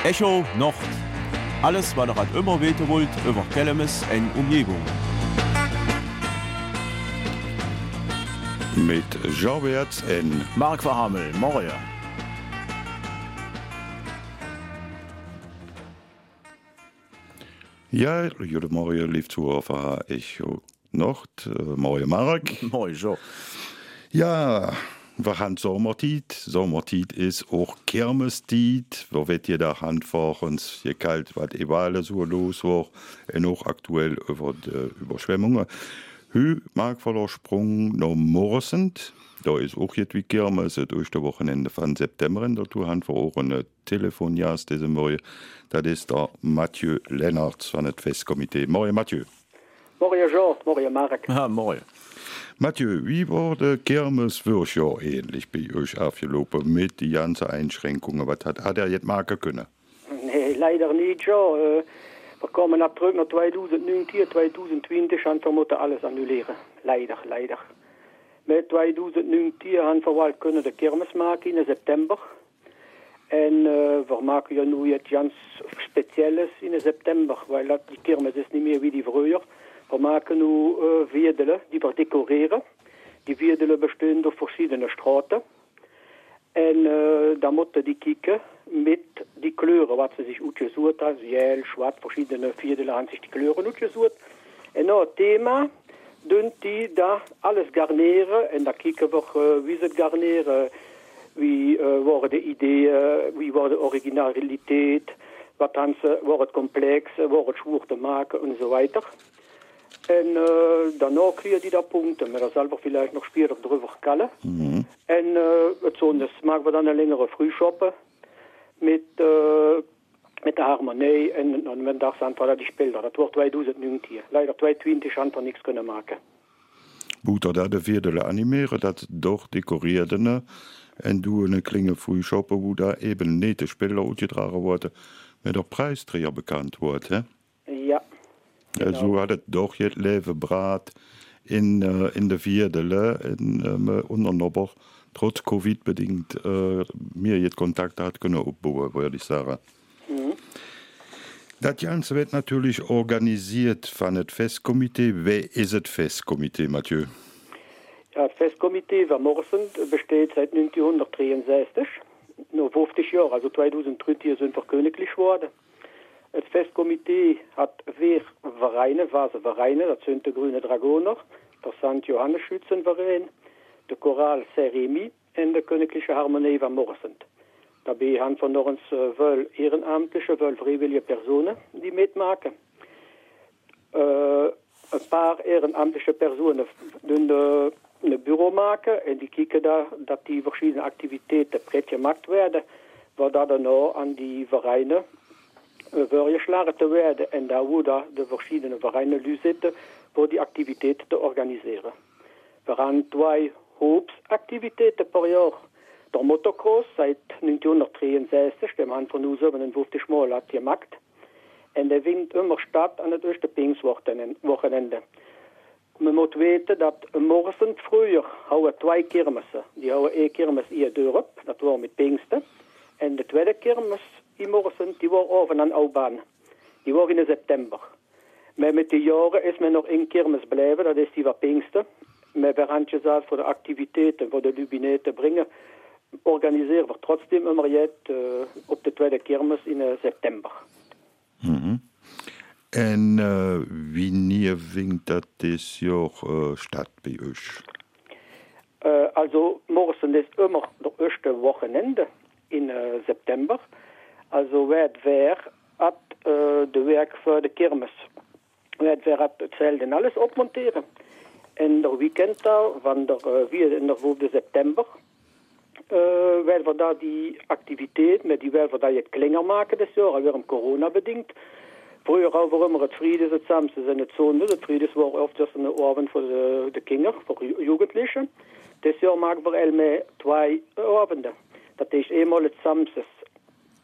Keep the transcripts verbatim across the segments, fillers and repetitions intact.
Echo Nord. Alles, was ihr an immer weten wollt, über Kellemes und Umgebung. Mit Jean Wertz und Mark Verhammel, morgen. Ja, goedemorgen, lief Zuhörer van Echo Nord. Uh, morgen Mark. Mooi zo. Ja, we gaan zomertijd. Zomertijd is ook kermistijd. We weten daar hand voor ons gekalt wat überall so los war. En ook aktuell over de Überschwemmungen. Hu Mark van der Sprung naar morgen. Da ist auch jetzt wie Kermis, durch das Wochenende von September. Dazu haben wir auch ein Telefonjas diese Morgen. Das ist der Mathieu Lennartz von dem Festkomitee. Morgen, Mathieu. Morgen, Jean. Morgen, Mark. Ja, morgen. Mathieu, wie war der Kermis für Jahr ähnlich bei euch aufgelaufen mit den ganzen Einschränkungen? Was hat, hat er jetzt machen können? Nee, leider nicht, Jean. Äh, wir kommen nach zurück nach zweitausendneunzehn, zweitausendzwanzig und wir müssen alles annullieren. Leider, leider. Met tweeduizendnegentien hebben we wel kunnen de kermis maken in september. En uh, we maken ja nu iets ganz speciales in september, weil die kermis is niet meer wie die vroeger. We maken nu uh, vierdelen die we decoreren. Die vierdelen bestaan door verschillende straten. En uh, dan moeten die kijken met die kleuren wat ze zich uitgezocht hebben. Geel, zwart, verschillende vierdelen hebben zich die kleuren uitgezocht. En nou het thema... doen die da alles garneren en dan kijken we uh, wie ze het garneren, wie uh, worden de ideeën, wie wordt de originaliteit, wat dan ze, wordt het complex, wordt het schwer te maken en zo weiter. En uh, daarna krijgen die daar punten, maar daar zal we vielleicht nog später drüber kallen. Mm-hmm. En uh, het zondags maken we dan een langere frühshoppen met... Uh, met de harmonie en dan een dag zijn we die spelen. Dat wordt tweeduizendnegentien. Leider tweeduizendtwintig hebben we niks kunnen maken. Moet er daar de vierdele animeren, dat door decoreerde en doen een klinge frühshoppen, hoe daar eben niet de spelen uitgedragen worden, met de prijsträger bekend wordt, hè? Ja. En zo had het toch het leven braad in, uh, in de vierdele en uh, ondernoper, trots Covid bedingt, uh, meer het contact had kunnen opbouwen, wil ik zeggen. Mhm. Das Ganze wird natürlich organisiert von dem Festkomitee. Wer ist das Festkomitee, Mathieu? Ja, das Festkomitee van Morsen besteht seit neunzehnhundertdreiundsechzig. Nur fünfzig Jahre, also zweitausenddreizehn sind wir königlich geworden. Das Festkomitee hat vier Vereine, Vereine, das sind die Grüne Dragoner, der Sankt Johannes Schützenverein, der Choral Saint-Rémy und die Königliche Harmonie van Morsen. Daarbij haben wir noch uns uh, wel ehrenamtliche, wel vrijwillige Personen die mitmachen. Uh, een paar ehrenamtliche Personen doen de, een bureau maken en die kijken daar dat die verschillende activiteiten pret gemaakt werden, waar dat dan nou aan die vereinen uh, voorgeslagen te werden en daar hoe daar de verschillende vereinen nu zitten voor die activiteiten te organiseren. We hebben twee hoofdactiviteiten per jaar. Der Motocross seit neunzehnhundertdreiundsechzig, dem haben wir nur siebenundfünfzig Mal hat gemacht. Und der findet immer statt an das erste Pfingstwochenende. Man muss wissen, dass morgen früher haben zwei Kirmessen. Die haben eine Kirmes in Dorp, das war mit Pfingsten. Und die zweite Kirmes in morgen, die war oben an Aubahn. Die war in September. Maar met de jaren is men nog in Kirmes blijven, dat is die van Pfingsten. Maar we hebben gezegd voor de activiteiten, voor de Lubine te brengen, organiseren we trotzdem immer jetzt uh, op de tweede kermis in uh, september. Mm-hmm. En uh, wanneer vindt dat dit jaar uh, staat bij u? Uh, also morgen is immer het eerste wochenende in uh, september. Also werd weer at uh, de werk voor de kermis. Werd weer at het zeil en alles opmonteren. En de weekend daar, van de uh, vierentwintigste september, Uh, weil wir da die Aktivität, met die weil wir da jetzt kleiner machen das Jahr, wir haben Corona bedingt. Früher haben wir immer das Friedes, das Samstags und das Sonntags. Das Friedes war oft das eine Abend für die, die Kinder, für Jugendliche. Das Jahr machen wir einmal zwei Abende. Das ist einmal das Samstags.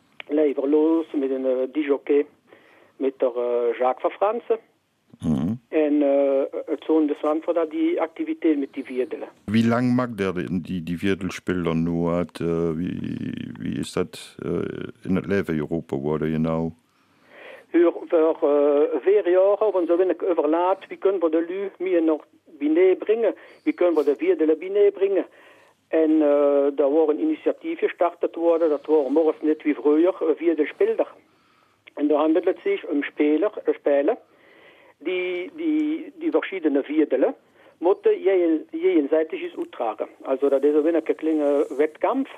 Leider los mit einem D J, mit der uh, Jacques van Fransen. Mhm. En uh, het zo'n dus van voor dat die activiteit met die vierdelen. Wie lang mag der denn die, die Viertelspieler nur hat? Äh, wie, wie ist das äh, in het leven Europa geworden genau? Voor, voor uh, vier jaar, want zo ben ik overlaat, wie kunnen we de lu meer nog binnenbrengen? Wie kunnen we de vierdelen binnenbrengen? En uh, daar wordt een initiatief gestartet worden, dat wordt morgens net wie vroeger, vierde speler. En daar handelt het zich om speler, spelen. Die, die, die verschiedene vierdelen moeten jenseitig uitdragen. Also dat is een kleine wettkampf.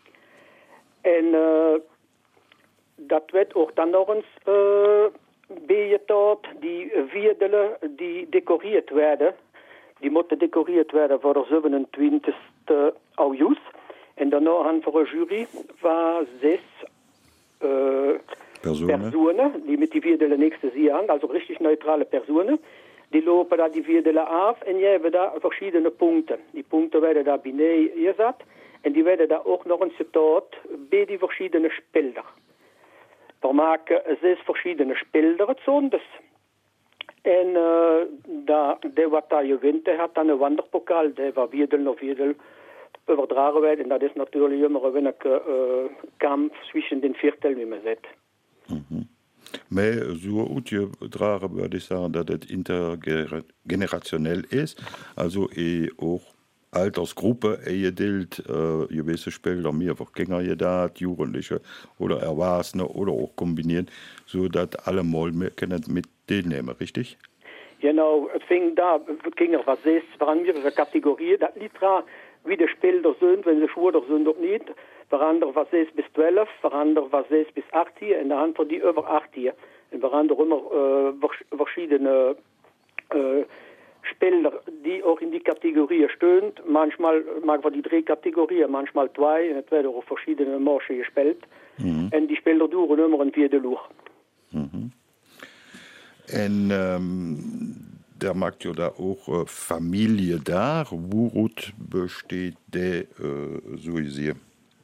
En uh, dat werd ook dan nog eens uh, bijgetoond. Die vierdelen die decoreerd werden, die moeten decoreerd werden voor de zevenentwintigste augustus. En daarna gaan voor een jury van zes uh, Personen. Personen, die mit die Vierdele nächste sie an, also richtig neutrale Personen, die lopen da die Vierdele af en je hebt da verschiedene Punkte. Die Punkte werden da binär gezet en die werden da ook nog eens getoond bij die verschiedene Spieler. We maken zes verschiedene Spieler zondes. En uh, da, de wat daar gewint, had dan een wanderpokaal, de waar Vierdel of Vierdel overdragen werd. En dat is natuurlijk immer een uh, kamp tussen den Viertel, wie man zegt. Mhm. Maar zo uitgedragen würde ich sagen, dass es intergenerationell ist, also eh auch Altersgruppe eh deelt, äh, gewisse Spieler mehr Kinder gedacht, Jugendliche oder Erwachsene oder auch kombiniert, so dass alle mal mit, mit teilnehmen, richtig? Genau, het fing da, Kinder was zes, waren mehrere Kategorien, dat litra wie de Spieler sind, wenn sie schwuler sind oder nicht. Voor anderen was zes bis twaalf, voor anderen was zes bis achttien en de hand voor die over achttien. En voor anderen immer uh, verschiedene uh, Spieler, die auch in die Kategorien stehen. Manchmal mag wir die drei Kategorien, manchmal zwei. En het werden auch verschiedene Marschen gespielt. Mhm. En die Spieler duren immer een vierde Luch. Mhm. En um, der macht ja da auch uh, Familie da. Woraus besteht der uh, so ist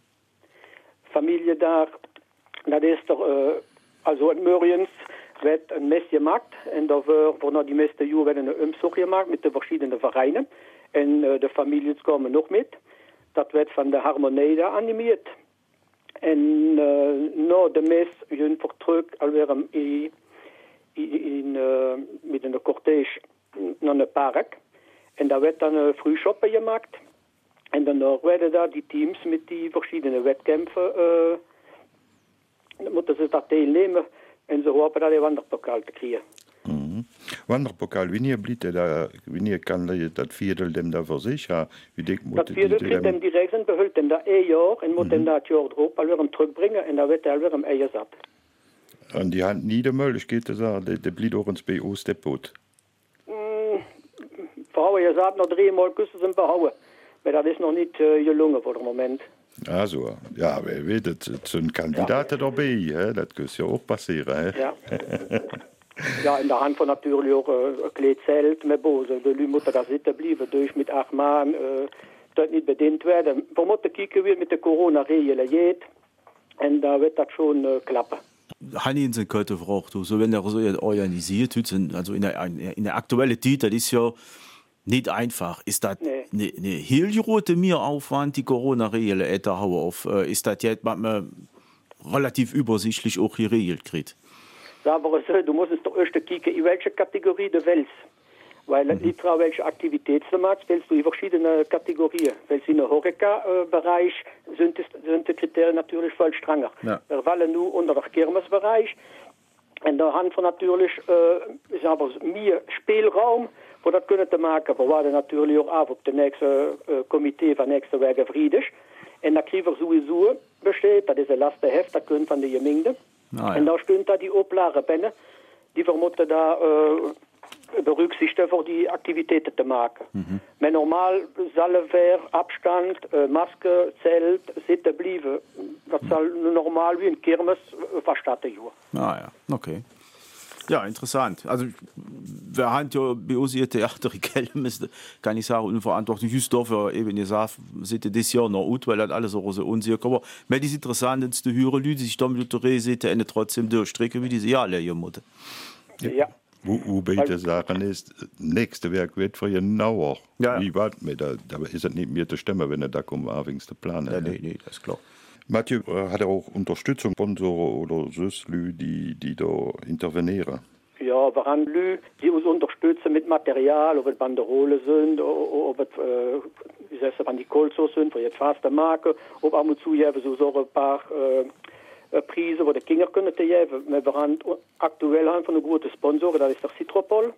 Familie daar, dat is er, uh, also in Muriens werd een mes gemaakt en daarvoor voor die meeste jaren werd een umzug gemaakt met de verschillende vereinen en uh, de families komen nog met. Dat werd van de Harmonie daar animeerd. En uh, na de mes hun vertrug alweer in, in, uh, met een cortège naar een park en daar werd dan een früh shoppen gemaakt. En daarna werden daar die teams met die verschillende wettkämpfen, uh, moeten ze daar deelnemen en ze hopen dat die wanderpokaal te krijgen. Mhm. Wanderpokaal, wanneer blijft da, wanneer kan dat Viertel dem da voor zich? Ja, dat Viertel kriegt dem die Reisen behult en dat een jaar en moet hem dat jaar erop alweer hem terugbrengen en dan werd hij alweer hem eigen zat. En die hand niet de mogelijkheid te zeggen, dat blijft ook ons bij ons stepot. Mm, vrouwen, je zat nog drie maal kussen zijn behouden. Maar dat is nog niet uh, gelungen voor het moment. Also, ja, wer weet het, het zijn kandidaten ja. erbij, hè? Dat kan ja ook passeren. Hè? Ja. Ja, in de hand van natuurlijk ook uh, een kleed zelt met boze. De lui moeten daar zitten blijven, dus met acht maanden uh, dat niet bediend werden. We moeten kijken wie met de corona-regelen gaat. En daar wird das schon uh, klappen. Hanni se könnte verbraucht so wenn er so organisiert also in der, in der aktuelle Zeit, das ist ja nicht einfach. Ist das eine nee. ne hilrote Mehraufwand, die Corona-Regel etwa auf? Ist das jetzt man relativ übersichtlich auch geregelt kriegt? Aber du musst doch erst kicken, in welche Kategorie du willst. Weil mhm. nicht tra welche Aktivität du machst, willst du in verschiedene Kategorien. Weil in der Horeca-Bereich sind, sind die Kriterien natürlich voll strenger. Ja. Wir fallen nur unter den Kirmesbereich. Und da haben wir natürlich äh, ist aber mehr Spielraum, voor dat kunnen te maken. We waren natuurlijk ook af op de nächste uh, comité van nächste Wege Vriedig. En dat krijgen we sowieso besteed. Dat is de laatste heft, dat kunt van de gemeente. Ah, ja. En daar stond daar die oplagen binnen. Die we moeten daar uh, berücksichtigen voor die activiteiten te maken. Mm-hmm. Maar normaal zal er afstand, uh, maske, zelt, zitten blijven. Dat zal normaal wie een kermis verstatten. Ah ja, okay. Ja, interessant. Also, wir haben ja bei uns hier Theater, kann ich sagen, unverantwortlich. Just dafür, eben gesagt, sieht das Jahr noch gut, weil das alles so unsicher ist. Aber mir ist interessant, zu hören, Leute, die sich damit unterreden, sehen, trotzdem durchstrecken, wie diese Jahre hier mutten. Ja. Wo, wo beide Sachen ist, nächste Werk wird für genauer. Ja. Wie weit mit da, da ist es nicht mehr zu stimmen, wenn er da kommt, abends zu planen. Ja, nee, nee, das ist klar. Mathieu, hat er auch Unterstützung, Sponsoren oder Süßlü, die, die da intervenieren? Ja, wir haben Leute, die uns unterstützen mit Material, ob es Banderole sind, ob es, äh, wie heißt es, an die Kolzos sind, für jetzt faste Marke, ob ab und zu so, so ein paar äh, Preise, wo die Kinder können geben. Wir haben aktuell einfach eine gute Sponsoren, das ist der Citropol.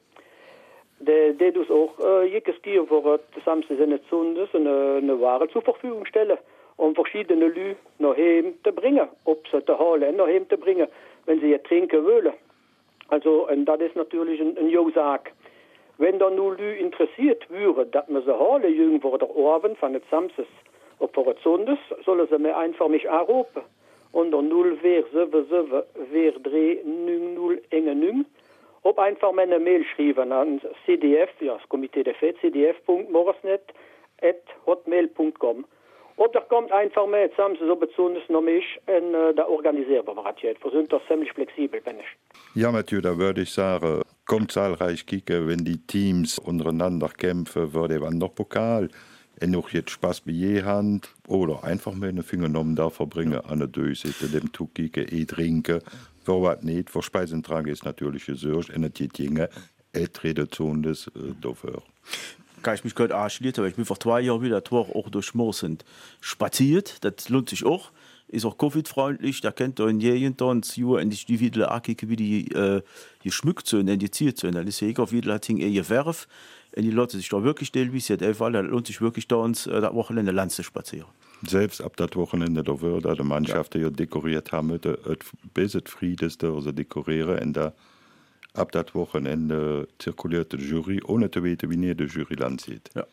Der, der uns auch äh, jedes Jahr für das Samstag seine Zundes eine, eine Ware zur Verfügung stellen, um verschiedene Leute nach Hause zu bringen, ob sie zu Halle nach Hause zu bringen, wenn sie hier trinken wollen. Also, und das ist natürlich ein, ein Jo-Sack. Wenn da nur Leute interessiert wären, dass man sie Halle irgendwo der Abend von den Samstags auf der Zundes, sollen sie mir einfach mich anrufen. Unter null vier sieben sieben vier drei neun null neun. Ob einfach meine Mail schreiben an C D F, ja, das Komitee der Fed, c d f punkt morsnet at hotmail punkt com. Oder kommt einfach mit zusammen, so besonders noch mich, und äh, da organisieren wir was jetzt. Wir sind doch ziemlich flexibel, bin ich. Ja, Mathieu, da würde ich sagen, kommt zahlreich kicken, wenn die Teams untereinander kämpfen, würde man noch Pokal, und noch jetzt Spaß bei je Hand, oder einfach mal eine Finger genommen da verbringen, an der Döse, dem Tuch kicken, eh trinken. Wo was nicht, vor Speisentrag ist natürlich gesorgt, und es geht Dinge, et Reduktion des äh, dafür. Kann ich mich gerade anschließen, weil ich bin vor zwei Jahren wieder auch durch Morsend spaziert, das lohnt sich auch, ist auch Covid-freundlich, da kennt ihr in jedem Tanz, und ich die wieder angucken, wie die äh, geschmückt sind, indiziert sind, dann ist ja egal, wie das Ding ihr Werf, und die Leute sich da wirklich still, wie es jetzt weil da lohnt sich wirklich da uns äh, das Wochenende Land zu spazieren. Selbst ab das Wochenende da würde die Mannschaft ja dekoriert haben, bis es Friedeste, also dekorieren, und da ab das Wochenende zirkuliert die Jury, ohne zu wissen, wie näher die Jury Land sieht. Ja.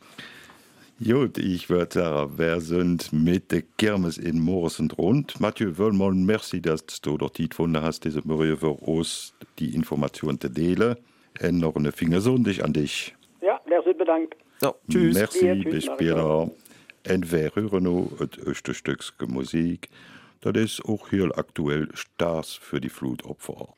Gut, ich würde sagen, wir sind mit der Kirmes in Morsend rund. Mathieu, wollen merci, dass du dort die gefunden hast, diese Morgen für uns die Informationen zu teilen. Und noch eine Fingersondig an dich. Ja, der sind bedankt. So, tschüss. Merci, ja, tschüss, bis später. Und wir hören noch das erste Stück Musik. Das ist auch hier aktuell Stars für die Flutopfer.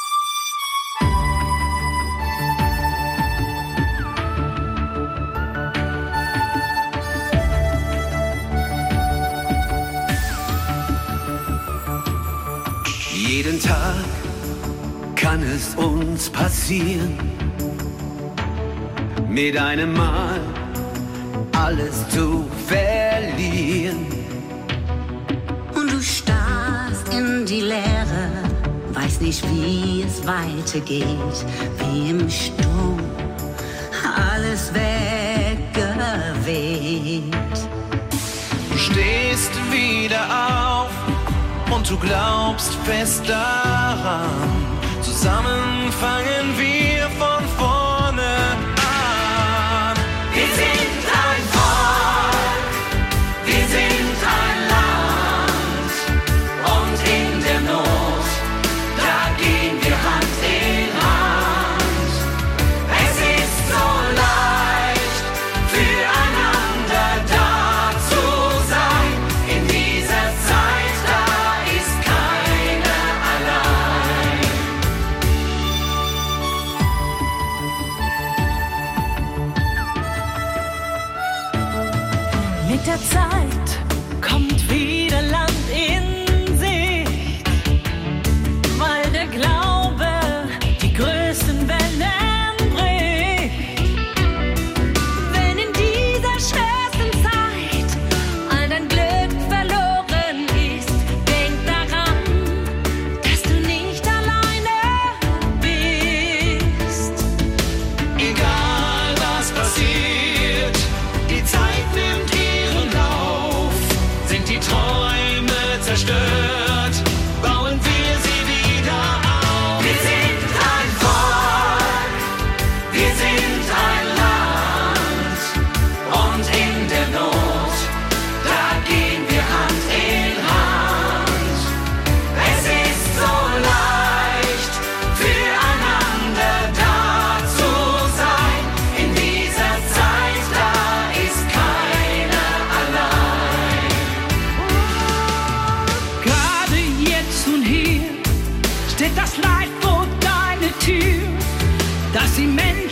Jeden Tag kann es uns passieren, mit einem Mal alles zu verlieren. Und du starrst in die Leere, weißt nicht, wie es weitergeht, wie im Sturm, alles weggeweht. Du stehst wieder auf und du glaubst fest daran, zusammen fangen wir von vorne an. Wir sind ein Volk, wir sind ein Land, und in der Not, da gehen wir Hand in Hand. Es ist so leicht, füreinander da zu sein, in dieser Zeit, da ist keiner allein.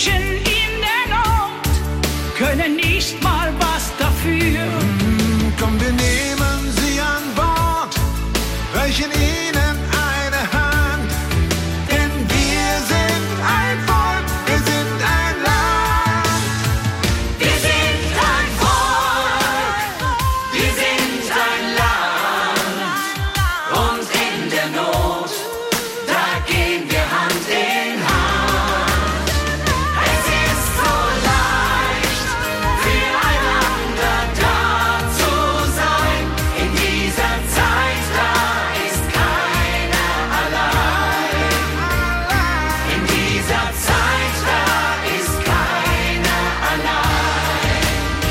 Menschen in der Not können nicht mal was dafür. Komm, wir nehmen sie an Bord, reichen ihnen eine Hand, denn wir sind ein Volk, wir sind ein Land. Wir sind ein Volk, wir sind ein Land. Und in der Not, da gehen wir Hand in Hand. Es ist so leicht, füreinander da zu sein. In dieser Zeit, da ist keiner allein. In dieser Zeit, da ist keiner allein.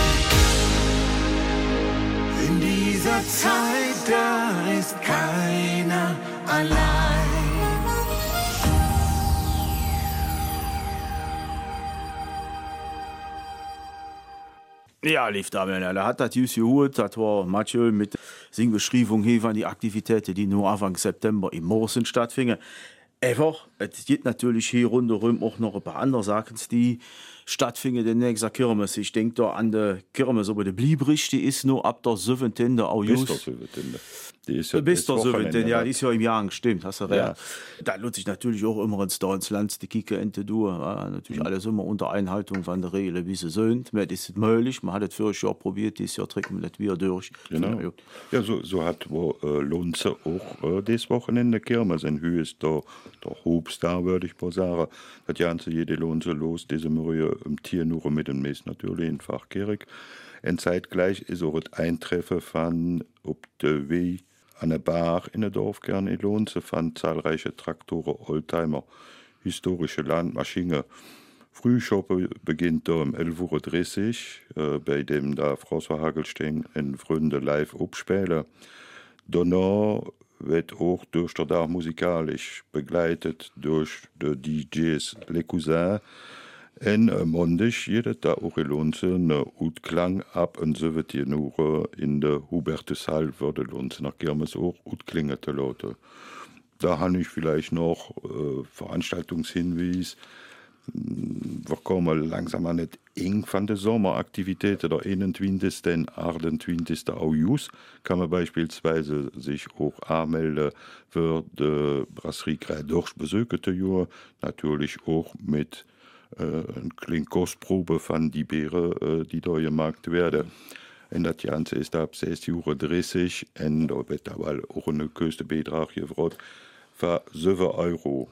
In dieser Zeit, da ist keiner allein. Ja, lief da, er hat das just gehört, das war Mathieu mit seiner Beschreibung hier von die Aktivitäten, die nur Anfang September in Morsen stattfinden. Einfach, es gibt natürlich hier rundherum auch noch ein paar andere Sachen, die stattfinden in der nächsten Kirmes. Ich denke da an die Kirmes, aber die Bliebrich, die ist nur ab der siebzehnten August. Bis der siebzehnten Die ist ja Bis der siebzehnten Ja, ne? die ist ja im Jahr, stimmt, hast du recht. Ja. Da lohnt sich natürlich auch immer ins da ins Land, die Kicke ente du. Ja, natürlich mhm. alles immer unter Einhaltung von der Regeln, wie sie sind. Das ist möglich, man hat es voriges Jahr probiert, dieses Jahr trinken wir das wieder durch. Genau. Ja, ja so, so hat wo äh, Lunze auch äh, das Wochenende Kirmes in Höhe ist der, der Hubstar, würde ich mal sagen. Das Ganze jede Lunze los, diese Mühe im Tier nur mit dem Mess natürlich in Fachkirch. Und zeitgleich ist auch das Eintreffen von ob der Weg an der Bar in der Dorfkern in Lunze von zahlreiche Traktoren, Oldtimer, historische Landmaschine. Frühschoppe beginnt da um elf Uhr dreißig, äh, bei dem da François Hagelstein in Fründe live abspielen. Danach wird auch durch der Tag musikalisch begleitet durch die D Js Les Cousins. En äh, mondig jeder da auch in Lunze ne Utklang ab und siebzehn Uhr in der Hubertushall würde Lunze nach Kirmes auch Utklingen zu lauten. Da habe ich vielleicht noch äh, Veranstaltungshinweis. Wir kommen langsam an nicht eng von der Sommeraktivitäten. Der einundzwanzigsten und achtundzwanzigsten August kann man beispielsweise sich auch anmelden für die Brasserie Kreis Dorsch besuchte Jahr. Natürlich auch mit äh, einer kleinen Kostprobe von die Beeren, äh, die da gemacht werden. Und das Ganze ist ab sechzehn Uhr dreißig und da wird aber auch eine Kostenbetrag gefragt für sieben Euro.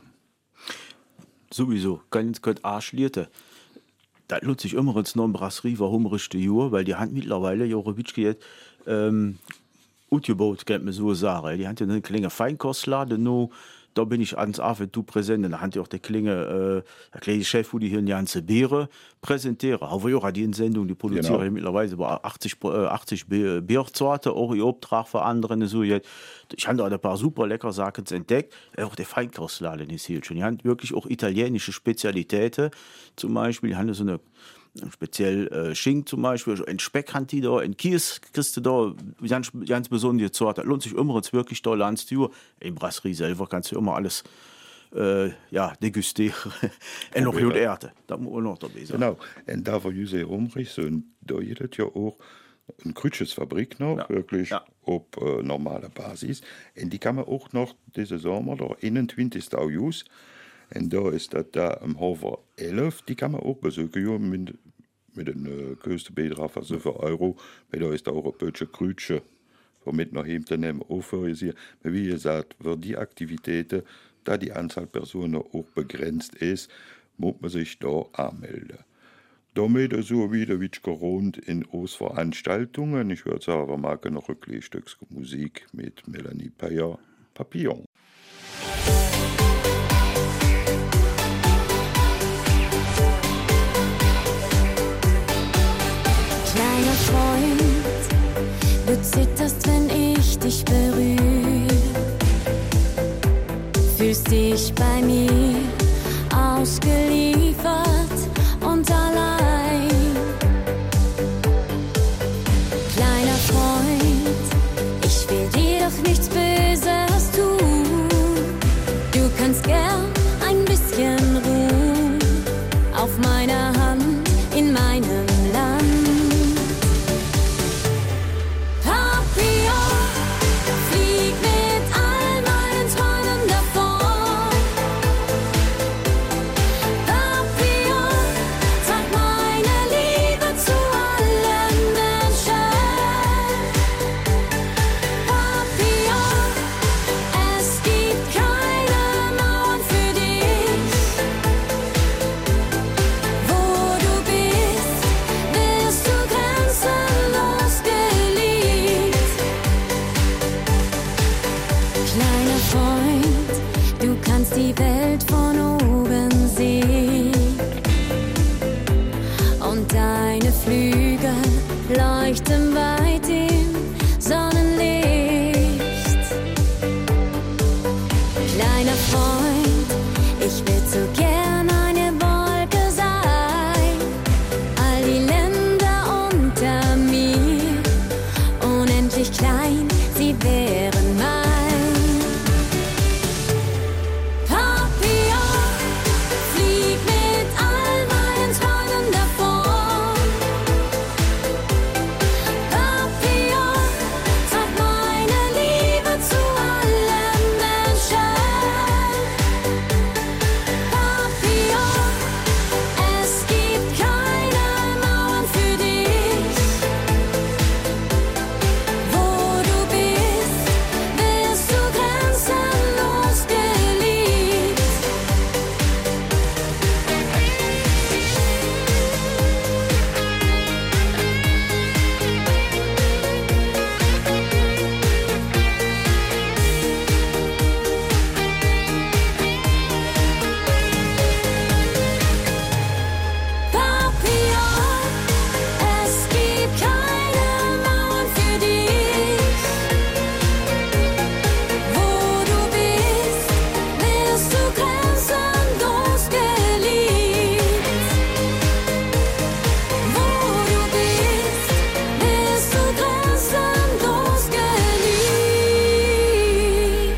Sowieso, ganz gut arschlierte. Das lohnt sich immer ins neue Brasserie, warum richtig Jahr, weil die haben mittlerweile ja auch geht, ähm, ausgebaut, kann man so sagen. Die haben ja eine kleine Feinkostladen noch. Da bin ich ans Abend du präsent. Da hat ja auch der kleine, äh, der kleine Chef, wo die hier eine ganze Beere präsentieren. Aber ja auch die in Sendung, die produzieren genau. mittlerweile über achtzig, äh, achtzig Biersorten, auch ihr Auftrag für andere. So. Ich habe da ein paar super lecker Sachen entdeckt. Auch der Feinkostladen ist hier schon. Die haben wirklich auch italienische Spezialitäten. Zum Beispiel, die haben so eine speziell äh, Schinken zum Beispiel, ein Speck hat die da, ein Kies kriegst du da, ganz, ganz besondere Sorte. Das lohnt sich immer jetzt wirklich da ans Tür. In Brasserie selber kannst du immer alles äh, ja, degustieren. Und noch gut Erde, da muss man noch dabei sein. Genau, und da war Jose Umrich, so, da gibt ja auch eine Krütschesfabrik noch, ja. wirklich ja. auf äh, normaler Basis. Und die kann man auch noch diesen Sommer, der einundzwanzigsten August, und da ist das da am Hofer elf, die kann man auch besuchen, ja, mit, mit einem Kostenbetrag von sieben Euro, weil da ist auch ein bisschen Krütsche, womit noch hinten nehmen, aufhören. Wie gesagt, für die Aktivitäten, da die Anzahl Personen auch begrenzt ist, muss man sich da anmelden. Damit so wieder wie rund in Veranstaltungen. Ich würde sagen, wir machen noch ein kleines Stück Musik mit Melanie Peyer, Papillon. Kleiner Freund, du zitterst, wenn ich dich berühre. Fühlst dich bei mir ausgeliefert und allein. Kleiner Freund, ich will dir doch nichts Böses tun. Du kannst gern ein bisschen ruhen auf mein klein, sie wären mein. Papillon, flieg mit all meinen Träumen davon. Papillon, trag meine Liebe zu allen Menschen. Papillon, es gibt keine Mauern für dich. Wo du bist, wirst du grenzenlos geliebt. Papillon, es gibt keine Mauern für dich. Wo du bist, wirst du grenzenlos geliebt. Wo du bist, wirst du grenzenlos geliebt.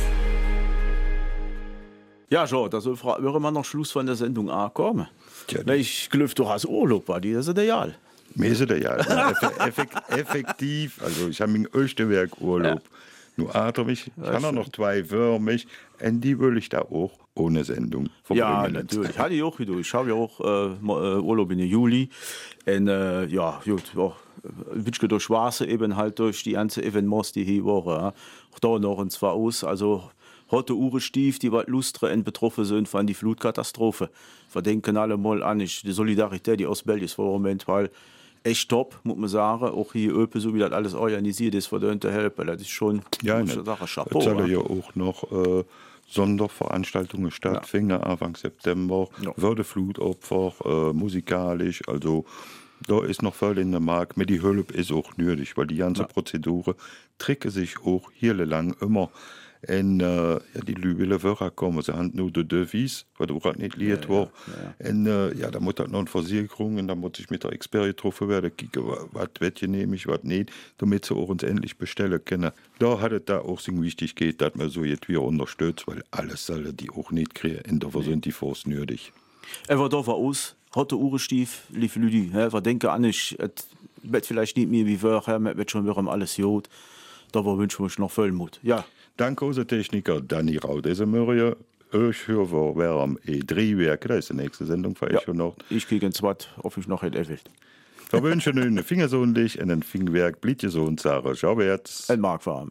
Ja, schon, da soll Frau Irremann noch Schluss von der Sendung ankommen. Tja, Na, ich glaube, du hast Urlaub, war die, das ist ideal. Mir ist es ja Effe- effek- effektiv. Also ich habe meinen ersten Werk Urlaub. Nur atem ich, ich habe noch zwei Würmer und die will ich da auch ohne Sendung Ja, verbringen. natürlich. Hatte ich auch wieder. Ich habe ja auch äh, mal, äh, Urlaub in Juli. Und äh, ja, gut, auch ein bisschen durch Schwarze eben halt durch die ganze Evenements, die hier waren. Ja. Auch da noch und zwar aus. Also heute Uhr Stief, die was lustre und betroffen sind von die Flutkatastrophe. Verdenken alle mal an ich, die Solidarität, die aus Belgien ist vor dem Moment, weil echt top, muss man sagen. Auch hier Öpe, so wie das alles organisiert ist, für die helfen. Das ist schon Ja, eine ne. Sache. Chapeau. Es sollen Ja. ja auch noch äh, Sonderveranstaltungen stattfinden, Anfang September. Ja. Würde Flutopfer, äh, musikalisch, also da ist noch voll in der Markt. Mit die Hölle ist auch nötig, weil die ganze Ja. Prozedur trägt sich auch hier lang immer. Und äh, ja, die Lübele Wörter kommen, sie haben nur die Devise, was auch halt nicht liert war. Und äh, ja, da muss halt noch eine Versicherung und da muss ich mit der Expertin getroffen werden, kicken, was wird hier nehme ich, was nicht, damit sie auch uns endlich bestellen können. Da hat es da auch so wichtig geht, dass man so jetzt wieder unterstützt, weil alles soll die auch nicht kriegen, und dafür sind die Forst nötig. Er war da war aus, hatte Urestief, lief Lüdi, ja, war denke an ich, et wird vielleicht nicht mehr wie vorher, es wird schon wieder um alles gut. Da war wünschen wir uns noch Vollmut. Ja. Danke unser Techniker Danny Raudesemörje. Ich höre, wer am E drei Werke, das ist die nächste Sendung für Ja. euch noch. Ich kriege ein Zweit, hoffe ich noch ein Evelt. Wir wünschen euch einen Fingersohnlich und ein Fingerwerk, Blitje so und Sarah. Ciao, jetzt. Ein Mark warm.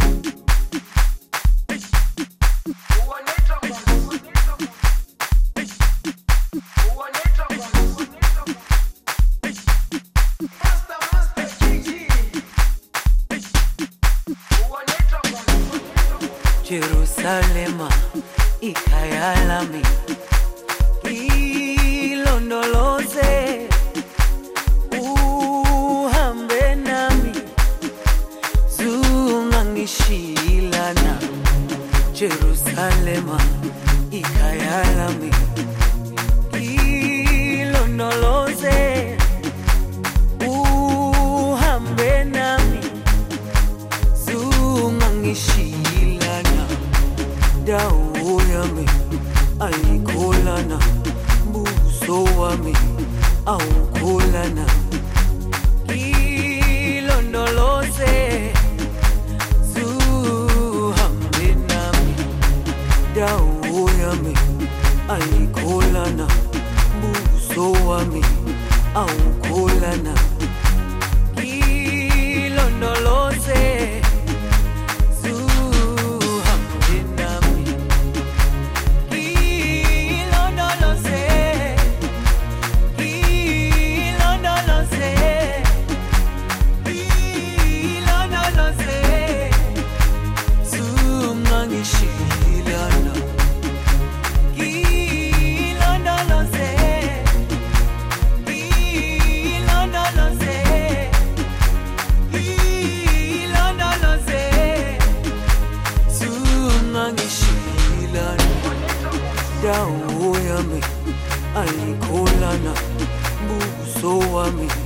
Jerusalema ikhaya lami ilondoloze uhambe nami zungangishilana Jerusalema ikhaya lami ilondoloze uhambe nami zungangishilana dawo yami ayikholana buso wami awukholana ilondoloze zuhambe nami dawo yami ayikholana buso wami awukholana ilondoloze dawo yami ayikholana buso wami